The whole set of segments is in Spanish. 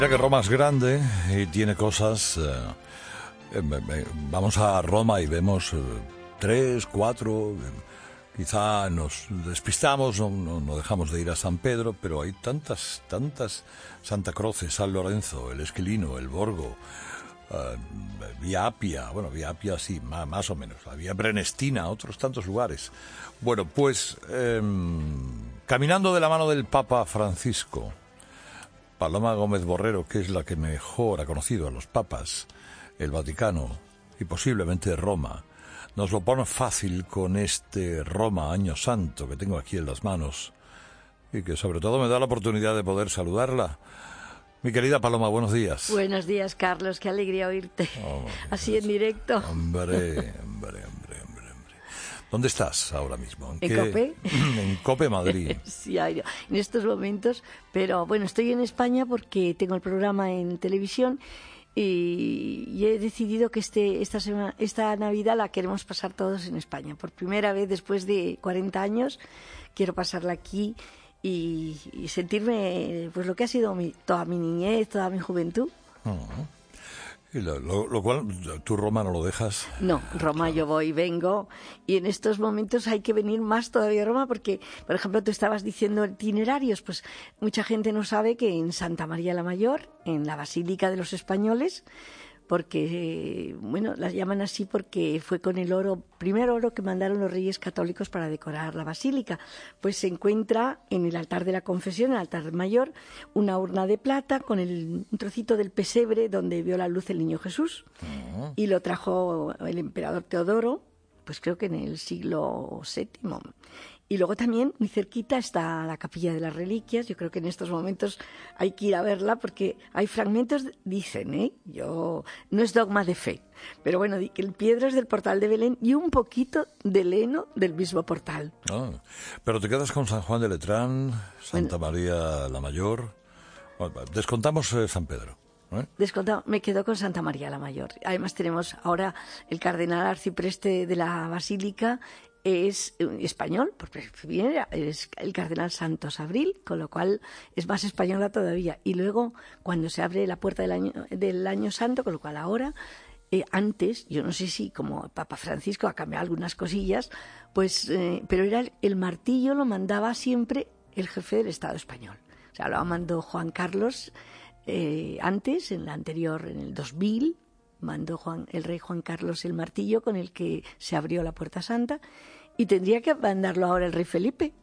Ya que Roma es grande y tiene cosas, vamos a Roma y vemos 3, 4, quizá nos despistamos, no dejamos de ir a San Pedro, pero hay tantas Santa Croce, San Lorenzo, el Esquilino, el Borgo, Vía Appia, bueno, Vía Appia sí, más o menos, la Vía Prenestina, otros tantos lugares. Bueno, pues caminando de la mano del Papa Francisco, Paloma Gómez Borrero, que es la que mejor ha conocido a los papas, el Vaticano y posiblemente Roma, nos lo pone fácil con este Roma Año Santo que tengo aquí en las manos y que sobre todo me da la oportunidad de poder saludarla. Mi querida Paloma, buenos días. Buenos días, Carlos, qué alegría oírte, así en directo. Hombre. ¿Dónde estás ahora mismo? ¿En COPE? En COPE Madrid. Sí, en estos momentos, pero bueno, estoy en España porque tengo el programa en televisión y he decidido que esta Navidad la queremos pasar todos en España. Por primera vez después de 40 años quiero pasarla aquí y sentirme pues lo que ha sido toda mi niñez, toda mi juventud. Y lo cual, ¿tú Roma no lo dejas? No, Roma claro. Yo voy y vengo, y en estos momentos hay que venir más todavía a Roma porque, por ejemplo, tú estabas diciendo itinerarios, pues mucha gente no sabe que en Santa María la Mayor, en la Basílica de los Españoles, porque, bueno, la llaman así porque fue con el primer oro que mandaron los Reyes Católicos para decorar la basílica. Pues se encuentra en el altar de la confesión, el altar mayor, una urna de plata con un trocito del pesebre donde vio la luz el niño Jesús. Uh-huh. Y lo trajo el emperador Teodoro, pues creo que en el siglo VII. Y luego también, muy cerquita, está la Capilla de las Reliquias. Yo creo que en estos momentos hay que ir a verla porque hay fragmentos, dicen, no es dogma de fe, pero bueno, que el piedras del portal de Belén y un poquito de heno del mismo portal. Pero te quedas con San Juan de Letrán, Santa María la Mayor. Bueno, descontamos San Pedro. Me quedo con Santa María la Mayor. Además tenemos ahora el cardenal arcipreste de la Basílica, es español, porque es el cardenal Santos Abril, con lo cual es más española todavía. Y luego, cuando se abre la puerta del año santo, con lo cual ahora, antes, yo no sé si como Papa Francisco ha cambiado algunas cosillas, pues, pero era el martillo lo mandaba siempre el jefe del Estado español. O sea, lo mandó Juan Carlos antes, en la anterior, en el 2000, mandó el rey Juan Carlos el martillo con el que se abrió la Puerta Santa y tendría que mandarlo ahora el rey Felipe.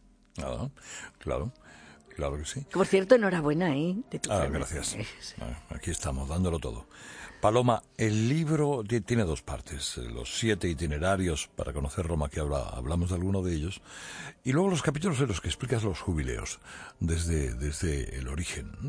Claro que sí. Por cierto, enhorabuena, de tu gracias. Aquí estamos, dándolo todo. Paloma, el libro tiene 2 partes, los 7 itinerarios para conocer Roma, que hablamos de alguno de ellos, y luego los capítulos en los que explicas los jubileos, desde el origen.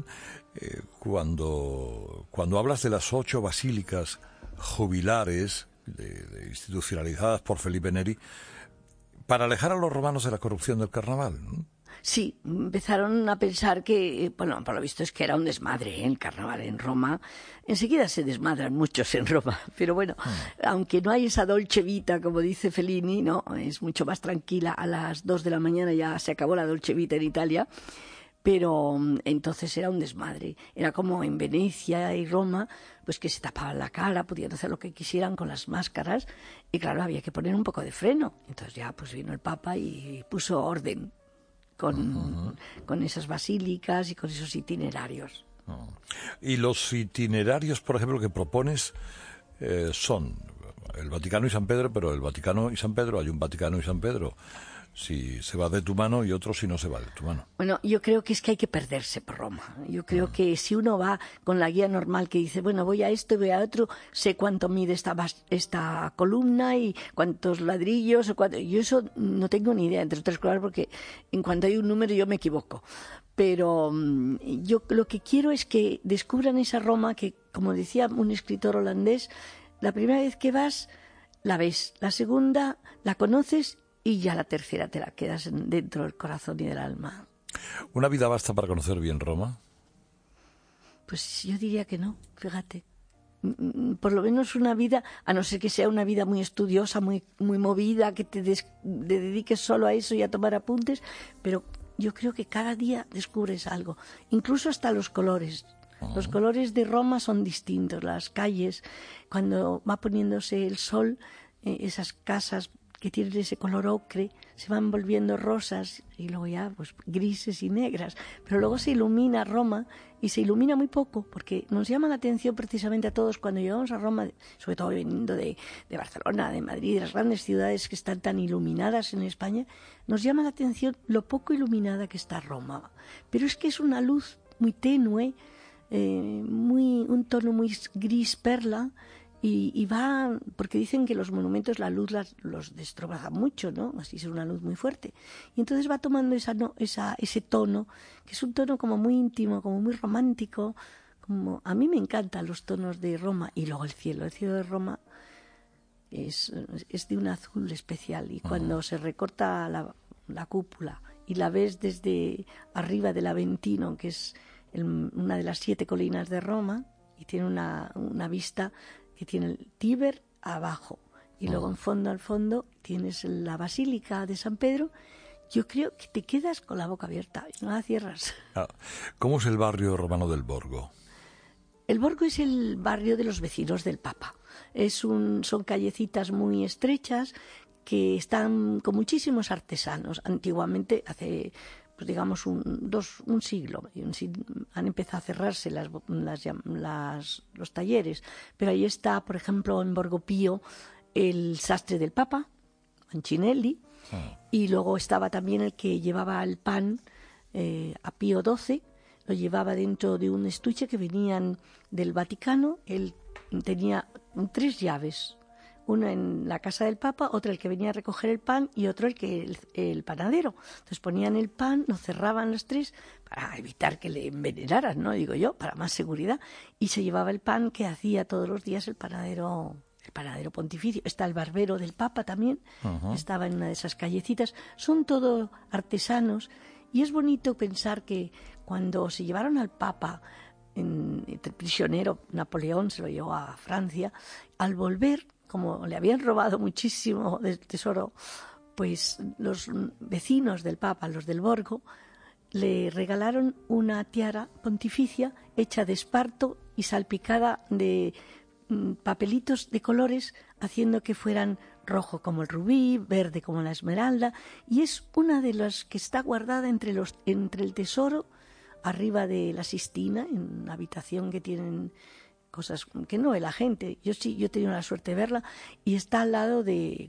Cuando hablas de las 8 basílicas jubilares, institucionalizadas por Felipe Neri, para alejar a los romanos de la corrupción del carnaval, ¿no? Sí, empezaron a pensar que, bueno, por lo visto es que era un desmadre, el carnaval en Roma. Enseguida se desmadran muchos en Roma, pero bueno, aunque no hay esa dolce vita, como dice Fellini, no, es mucho más tranquila. A las 2 de la mañana ya se acabó la dolce vita en Italia, pero entonces era un desmadre. Era como en Venecia y Roma, pues que se tapaban la cara, podían hacer lo que quisieran con las máscaras, y claro, había que poner un poco de freno. Entonces ya pues vino el Papa y puso orden con esas basílicas y con esos itinerarios. Y los itinerarios, por ejemplo, que propones son el Vaticano y San Pedro, pero el Vaticano y San Pedro, hay un Vaticano y San Pedro si se va de tu mano y otro si no se va de tu mano. Bueno, yo creo que es que hay que perderse por Roma. Yo creo que si uno va con la guía normal que dice, bueno, voy a esto y voy a otro, sé cuánto mide esta columna y cuántos ladrillos, yo eso no tengo ni idea, entre otras cosas, porque en cuanto hay un número yo me equivoco. Pero yo lo que quiero es que descubran esa Roma que, como decía un escritor holandés, la primera vez que vas, la ves, la segunda la conoces y ya la tercera te la quedas dentro del corazón y del alma. ¿Una vida basta para conocer bien Roma? Pues yo diría que no, fíjate. Por lo menos una vida, a no ser que sea una vida muy estudiosa, muy movida, que te dediques solo a eso y a tomar apuntes, pero yo creo que cada día descubres algo, incluso hasta los colores. Los colores de Roma son distintos. Las calles, cuando va poniéndose el sol, esas casas que tienen ese color ocre se van volviendo rosas y luego ya pues grises y negras, pero luego se ilumina Roma y se ilumina muy poco, porque nos llama la atención precisamente a todos cuando llegamos a Roma, sobre todo viniendo de Barcelona, de Madrid, de las grandes ciudades que están tan iluminadas en España, nos llama la atención lo poco iluminada que está Roma, pero es que es una luz muy tenue, un tono muy gris perla. Y va, porque dicen que los monumentos la luz los destroza mucho, ¿no? Así es una luz muy fuerte. Y entonces va tomando ese tono, que es un tono como muy íntimo, como muy romántico. A mí me encantan los tonos de Roma. Y luego el cielo de Roma es de un azul especial. Y cuando se recorta la cúpula y la ves desde arriba del Aventino, que es una de las 7 colinas de Roma, y tiene una vista que tiene el Tíber abajo y luego al fondo tienes la Basílica de San Pedro, yo creo que te quedas con la boca abierta y no la cierras. ¿Cómo es el barrio romano del Borgo? El Borgo es el barrio de los vecinos del Papa. Son callecitas muy estrechas que están con muchísimos artesanos. Antiguamente, hace pues digamos un siglo, han empezado a cerrarse los talleres, pero ahí está, por ejemplo, en Borgo Pío, el sastre del Papa, Mancinelli, y luego estaba también el que llevaba el pan a Pío XII, lo llevaba dentro de un estuche que venían del Vaticano. Él tenía 3 llaves, una en la casa del Papa, otra el que venía a recoger el pan y otro el panadero. Entonces ponían el pan, lo cerraban los 3 para evitar que le envenenaran, ¿no? Digo yo, para más seguridad. Y se llevaba el pan que hacía todos los días el panadero pontificio. Está el barbero del Papa también, estaba en una de esas callecitas. Son todos artesanos y es bonito pensar que cuando se llevaron al Papa el prisionero, Napoleón se lo llevó a Francia, al volver, como le habían robado muchísimo del tesoro, pues los vecinos del Papa, los del Borgo, le regalaron una tiara pontificia hecha de esparto y salpicada de papelitos de colores, haciendo que fueran rojo como el rubí, verde como la esmeralda, y es una de las que está guardada entre el tesoro, arriba de la Sistina, en una habitación que tienen cosas que no ve la gente. Yo he tenido la suerte de verla, y está al lado de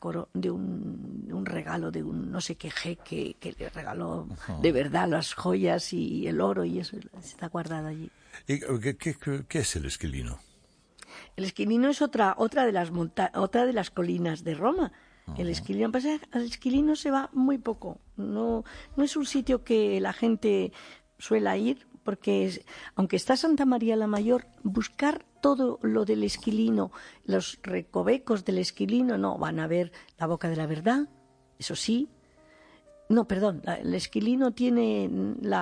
un regalo de un no sé qué jeque que le regaló de verdad las joyas y el oro, y eso está guardado allí. ¿Y qué es el Esquilino? El Esquilino es otra de las colinas de Roma. El Esquilino se va muy poco. No es un sitio que la gente suele ir, porque aunque está Santa María la Mayor, buscar todo lo del Esquilino, los recovecos del Esquilino, no, van a ver la Boca de la Verdad, eso sí. No, perdón, el Esquilino tiene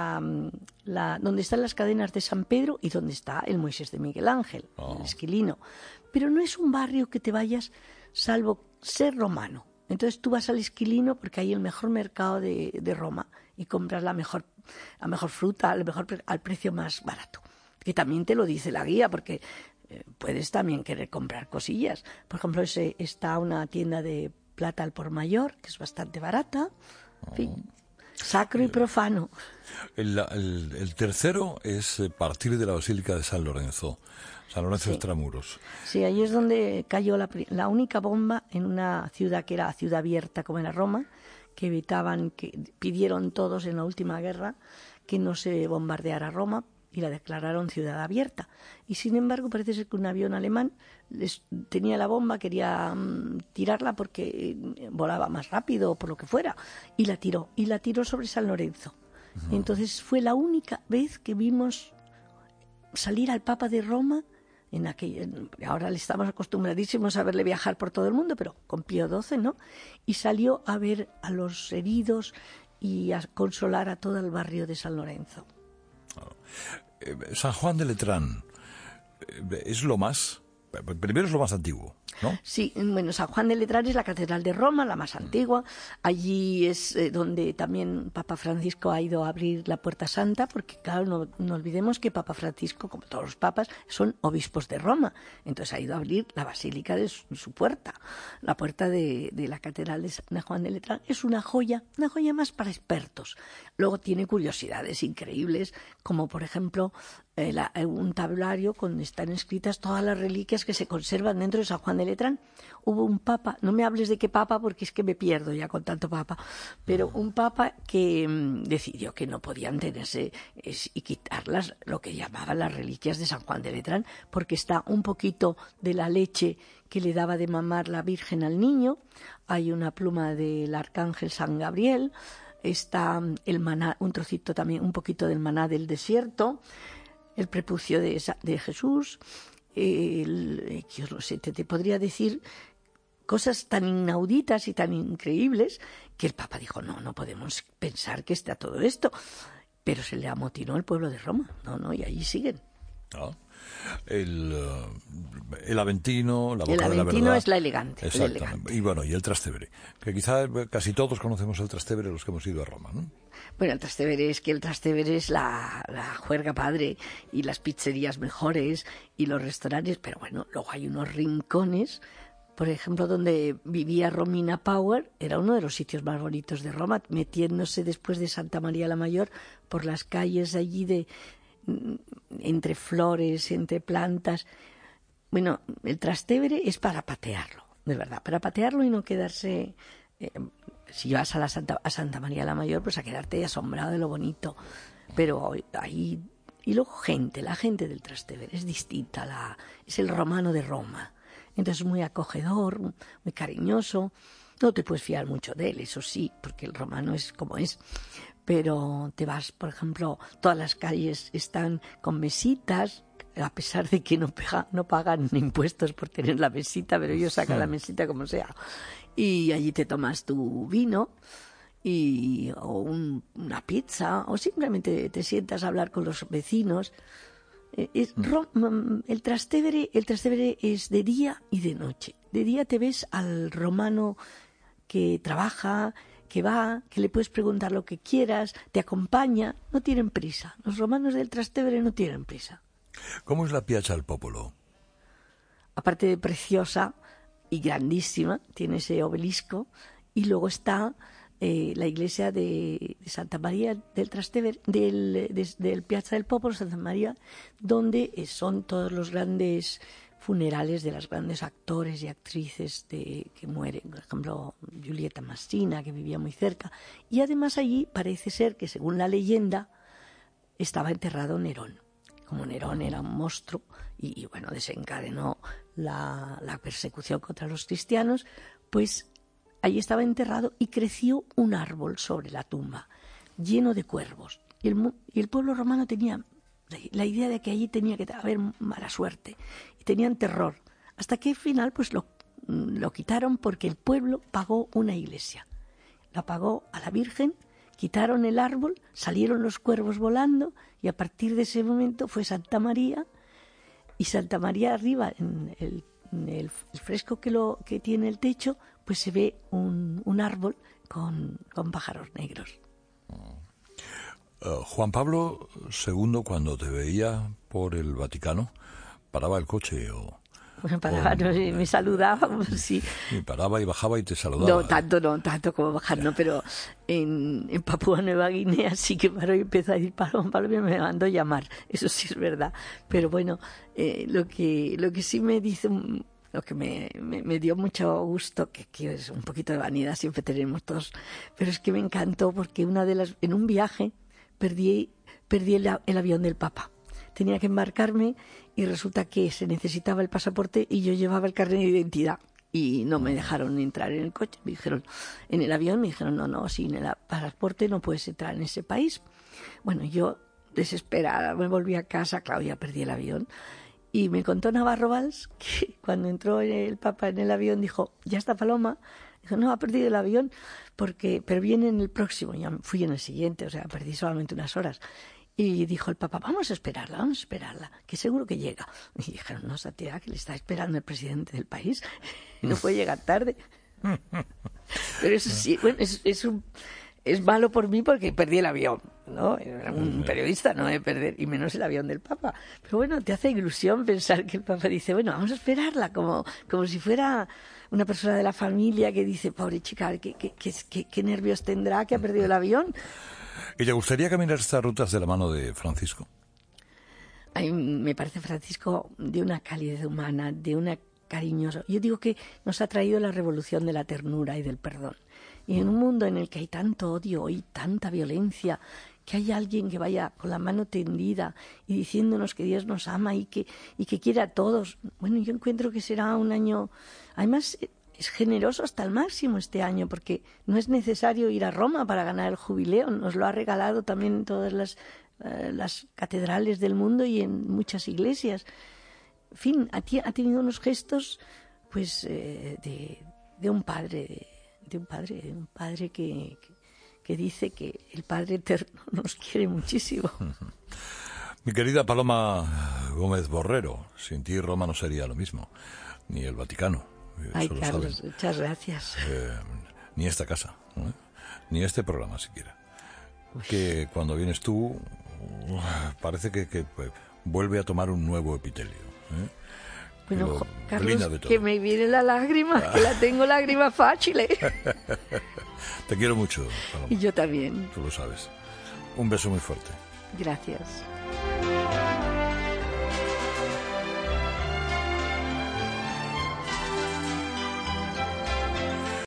donde están las cadenas de San Pedro y donde está el Moisés de Miguel Ángel, el Esquilino. Pero no es un barrio que te vayas salvo ser romano. Entonces tú vas al Esquilino porque hay el mejor mercado de Roma y compras la mejor fruta al precio más barato. Que también te lo dice la guía, porque puedes también querer comprar cosillas. Por ejemplo, está una tienda de plata al por mayor, que es bastante barata. En fin, sacro y profano. El tercero es partir de la Basílica de San Lorenzo Sí. Extramuros. Sí, ahí es donde cayó la única bomba en una ciudad que era ciudad abierta como era Roma, que pidieron todos en la última guerra que no se bombardeara Roma y la declararon ciudad abierta. Y sin embargo parece ser que un avión alemán tenía la bomba, quería tirarla porque volaba más rápido o por lo que fuera, y la tiró sobre San Lorenzo. Entonces fue la única vez que vimos salir al Papa de Roma. Ahora le estamos acostumbradísimos a verle viajar por todo el mundo, pero con Pío XII, ¿no? Y salió a ver a los heridos y a consolar a todo el barrio de San Lorenzo. San Juan de Letrán es lo más... Primero es lo más antiguo. ¿no? Sí, bueno, San Juan de Letrán es la catedral de Roma, la más antigua. Allí es donde también Papa Francisco ha ido a abrir la Puerta Santa, porque claro, no olvidemos que Papa Francisco, como todos los papas, son obispos de Roma. Entonces ha ido a abrir la basílica de su puerta. La puerta de la catedral de San Juan de Letrán es una joya más para expertos. Luego tiene curiosidades increíbles, como por ejemplo un tablario donde están escritas todas las reliquias que se conservan dentro de San Juan de Letrán. Hubo un papa, no me hables de qué papa porque es que me pierdo ya con tanto papa, pero un papa que decidió que no podían tenerse y quitarlas, lo que llamaban las reliquias de San Juan de Letrán, porque está un poquito de la leche que le daba de mamar la Virgen al niño, hay una pluma del arcángel San Gabriel, está el maná, un trocito también, un poquito del maná del desierto, el prepucio de Jesús, yo no sé, te podría decir cosas tan inauditas y tan increíbles que el Papa dijo, no podemos pensar que está todo esto, pero se le amotinó el pueblo de Roma, y allí siguen. Ah. El Aventino, la Boca de la Verdad. El Aventino es la elegante. Exactamente. Y bueno, y el Trastevere, que quizá casi todos conocemos el Trastevere los que hemos ido a Roma, ¿no? Bueno, el Trastevere es la juerga padre y las pizzerías mejores y los restaurantes, pero bueno, luego hay unos rincones, por ejemplo, donde vivía Romina Power, era uno de los sitios más bonitos de Roma, metiéndose después de Santa María la Mayor por las calles allí entre flores, entre plantas. Bueno, el Trastevere es para patearlo, de verdad, para patearlo y no quedarse... si vas a Santa María la Mayor, pues a quedarte asombrado de lo bonito. Pero ahí... Y luego la gente del Trastevere es distinta, es el romano de Roma. Entonces muy acogedor, muy cariñoso. No te puedes fiar mucho de él, eso sí, porque el romano es como es. Pero te vas, por ejemplo, todas las calles están con mesitas, a pesar de que no pagan impuestos por tener la mesita, pero ellos sacan la mesita como sea. Y allí te tomas tu vino o una pizza, o simplemente te sientas a hablar con los vecinos. El Trastevere es de día y de noche. De día te ves al romano que trabaja, que va, que le puedes preguntar lo que quieras, te acompaña, no tienen prisa. Los romanos del Trastevere no tienen prisa. ¿Cómo es la Piazza del Popolo? Aparte de preciosa y grandísima, tiene ese obelisco, y luego está la iglesia de Santa María del Trastevere, del Piazza del Popolo, Santa María, donde son todos los grandes funerales de los grandes actores y actrices que mueren, por ejemplo Giulietta Massina, que vivía muy cerca, y además allí parece ser que, según la leyenda, estaba enterrado Nerón. Como Nerón era un monstruo y bueno, desencadenó la persecución contra los cristianos, pues allí estaba enterrado y creció un árbol sobre la tumba lleno de cuervos, y el pueblo romano tenía la idea de que allí tenía que haber mala suerte y tenían terror, hasta que al final pues lo quitaron, porque el pueblo pagó una iglesia, la pagó a la Virgen, quitaron el árbol, salieron los cuervos volando, y a partir de ese momento fue Santa María, y Santa María arriba en el fresco que tiene el techo, pues se ve un árbol con pájaros negros. Juan Pablo II, cuando te veía por el Vaticano, paraba el coche me saludaba, sí. Y paraba y bajaba y te saludaba. No tanto como bajar, no, pero en Papúa Nueva Guinea sí que paró y empezó a decir Juan Pablo, y me mandó llamar, eso sí es verdad. Pero bueno, lo que sí me dice, lo que me dio mucho gusto, que es un poquito de vanidad, siempre tenemos todos, pero es que me encantó porque en un viaje perdí el avión del Papa. Tenía que embarcarme y resulta que se necesitaba el pasaporte y yo llevaba el carnet de identidad y no me dejaron entrar en el coche. Me dijeron, en el avión, me dijeron, no, sin el pasaporte no puedes entrar en ese país. Bueno, yo desesperada me volví a casa, claro, ya perdí el avión. Y me contó Navarro Valls que cuando entró el Papa en el avión dijo, ya está Paloma. Dijo, no, ha perdido el avión, pero viene en el próximo. Ya fui en el siguiente, o sea, perdí solamente unas horas. Y dijo el Papa, vamos a esperarla, que seguro que llega. Y dijeron, no, Santiago, que le está esperando el presidente del país, no puede llegar tarde. Pero eso sí, bueno, es malo por mí porque perdí el avión, ¿no? Era un periodista, no de perder, y menos el avión del Papa. Pero bueno, te hace ilusión pensar que el Papa dice, bueno, vamos a esperarla, como si fuera una persona de la familia que dice, pobre chica, ¿qué nervios tendrá que ha perdido el avión? ¿Y te gustaría caminar estas rutas de la mano de Francisco? A mí me parece Francisco de una calidez humana, de una cariñoso. Yo digo que nos ha traído la revolución de la ternura y del perdón. Y en un mundo en el que hay tanto odio y tanta violencia, que haya alguien que vaya con la mano tendida y diciéndonos que Dios nos ama y que quiere a todos. Bueno, yo encuentro que será un año... Además, es generoso hasta el máximo este año, porque no es necesario ir a Roma para ganar el jubileo. Nos lo ha regalado también en todas las catedrales del mundo y en muchas iglesias. En fin, ha tenido unos gestos, pues, de un padre, de un padre que dice que el Padre Eterno nos quiere muchísimo. Mi querida Paloma Gómez Borrero, sin ti Roma no sería lo mismo, ni el Vaticano. Ay, Carlos, muchas gracias. Ni esta casa, ¿no? Ni este programa siquiera. Que cuando vienes tú, parece que vuelve a tomar un nuevo epitelio. Bueno, Carlos, que me viene la lágrima, que la tengo lágrima fácil. Te quiero mucho, Paloma. Y yo también. Tú lo sabes. Un beso muy fuerte. Gracias.